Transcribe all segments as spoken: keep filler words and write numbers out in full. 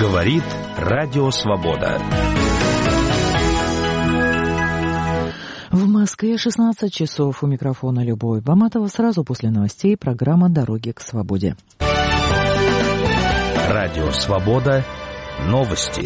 Говорит Радио Свобода. В Москве шестнадцать часов. У микрофона Любовь Баматова. Сразу после новостей программа «Дороги к свободе». Радио Свобода. Новости.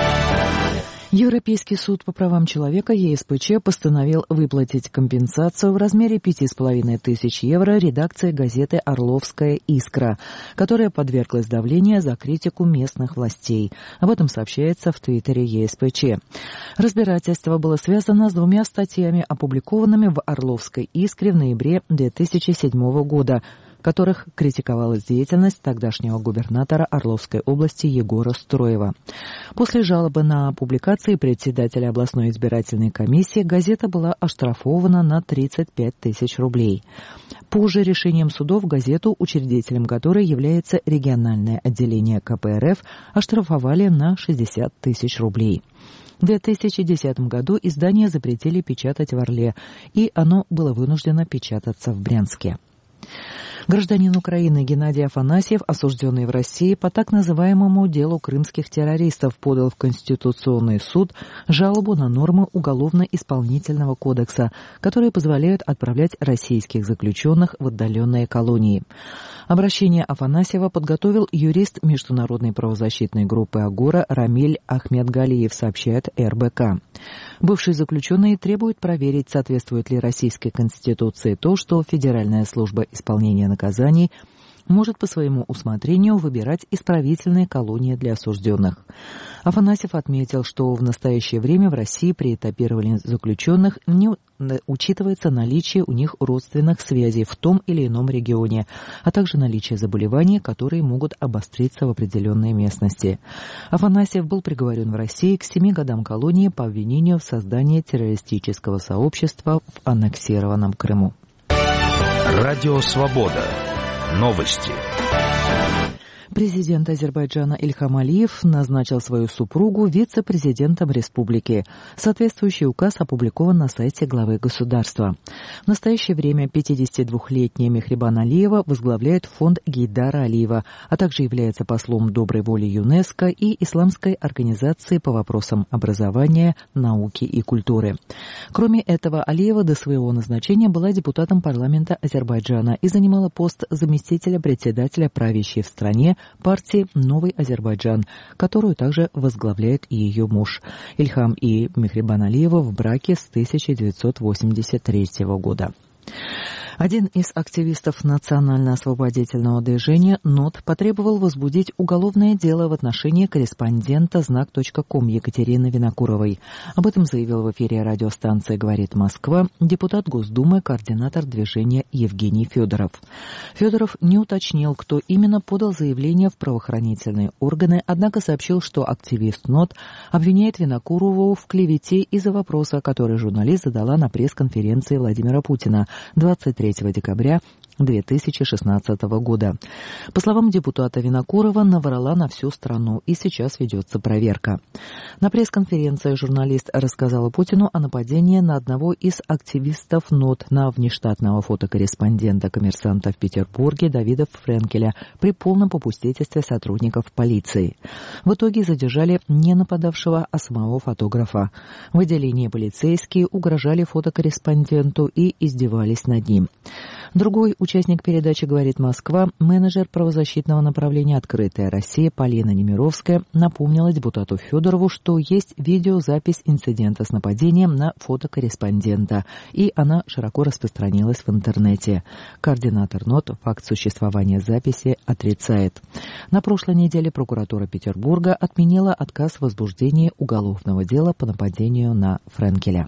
Европейский суд по правам человека Е С П Ч постановил выплатить компенсацию в размере пяти с половиной тысяч евро редакции газеты «Орловская искра», которая подверглась давлению за критику местных властей. Об этом сообщается в твиттере Е С П Ч. Разбирательство было связано с двумя статьями, опубликованными в «Орловской искре» в ноябре две тысячи седьмого года, в которых критиковалась деятельность тогдашнего губернатора Орловской области Егора Строева. После жалобы на публикации председателя областной избирательной комиссии газета была оштрафована на тридцать пять тысяч рублей. Позже решением судов газету, учредителем которой является региональное отделение Ка Пэ Эр Эф, оштрафовали на шестьдесят тысяч рублей. В две тысячи десятом году издание запретили печатать в Орле, и оно было вынуждено печататься в Брянске. Гражданин Украины Геннадий Афанасьев, осужденный в России по так называемому делу крымских террористов, подал в Конституционный суд жалобу на нормы Уголовно-исполнительного кодекса, которые позволяют отправлять российских заключенных в отдаленные колонии. Обращение Афанасьева подготовил юрист международной правозащитной группы «Агора» Рамиль Ахмедгалиев, сообщает Эр Бэ Ка. Бывший заключенный требует проверить, соответствует ли Российской Конституции то, что Федеральная служба исполнения наказаний может по своему усмотрению выбирать исправительные колонии для осужденных. Афанасьев отметил, что в настоящее время в России при этапировании заключенных не учитывается наличие у них родственных связей в том или ином регионе, а также наличие заболеваний, которые могут обостриться в определенной местности. Афанасьев был приговорен в России к семи годам колонии по обвинению в создании террористического сообщества в аннексированном Крыму. Радио Свобода. Новости. Президент Азербайджана Ильхам Алиев назначил свою супругу вице-президентом республики. Соответствующий указ опубликован на сайте главы государства. В настоящее время пятидесятидвухлетняя Мехрибан Алиева возглавляет фонд Гейдара Алиева, а также является послом доброй воли ЮНЕСКО и Исламской организации по вопросам образования, науки и культуры. Кроме этого, Алиева до своего назначения была депутатом парламента Азербайджана и занимала пост заместителя председателя правящей в стране партии «Новый Азербайджан», которую также возглавляет и ее муж. Ильхам и Мехрибан Алиева в браке с тысяча девятьсот восемьдесят третьего года. Один из активистов национально-освободительного движения НОТ потребовал возбудить уголовное дело в отношении корреспондента знак точка ком Екатерины Винокуровой. Об этом заявил в эфире радиостанции «Говорит Москва» депутат Госдумы, координатор движения Евгений Федоров. Федоров не уточнил, кто именно подал заявление в правоохранительные органы, однако сообщил, что активист НОТ обвиняет Винокурову в клевете из-за вопроса, который журналист задала на пресс-конференции Владимира Путина двадцать третьего декабря две тысячи шестнадцатого года. По словам депутата, Винокурова наврала на всю страну, и сейчас ведется проверка. На пресс-конференции журналист рассказала Путину о нападении на одного из активистов НОТ, на внештатного фотокорреспондента «Коммерсанта» в Петербурге Давида Френкеля при полном попустительстве сотрудников полиции. В итоге задержали не нападавшего, а самого фотографа. В отделении полицейские угрожали фотокорреспонденту и издевались над ним. Другой участник передачи «Говорит Москва», менеджер правозащитного направления «Открытая Россия» Полина Немировская, напомнила депутату Федорову, что есть видеозапись инцидента с нападением на фотокорреспондента, и она широко распространилась в интернете. Координатор НОТ факт существования записи отрицает. На прошлой неделе прокуратура Петербурга отменила отказ в возбуждении уголовного дела по нападению на Френкеля.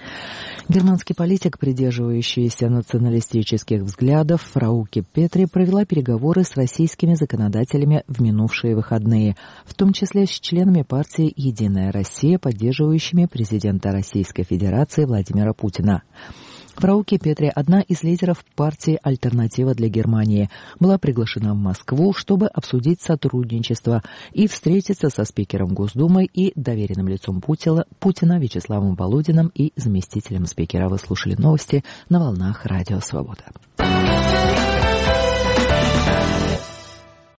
Германский политик, придерживающийся националистических взглядов, Фрауке Петри провела переговоры с российскими законодателями в минувшие выходные, в том числе с членами партии «Единая Россия», поддерживающими президента Российской Федерации Владимира Путина. Фрауке Петри, одна из лидеров партии «Альтернатива для Германии», была приглашена в Москву, чтобы обсудить сотрудничество и встретиться со спикером Госдумы и доверенным лицом Путина, Путина Вячеславом Володиным и заместителем спикера. Вы слушали новости на волнах Радио Свобода.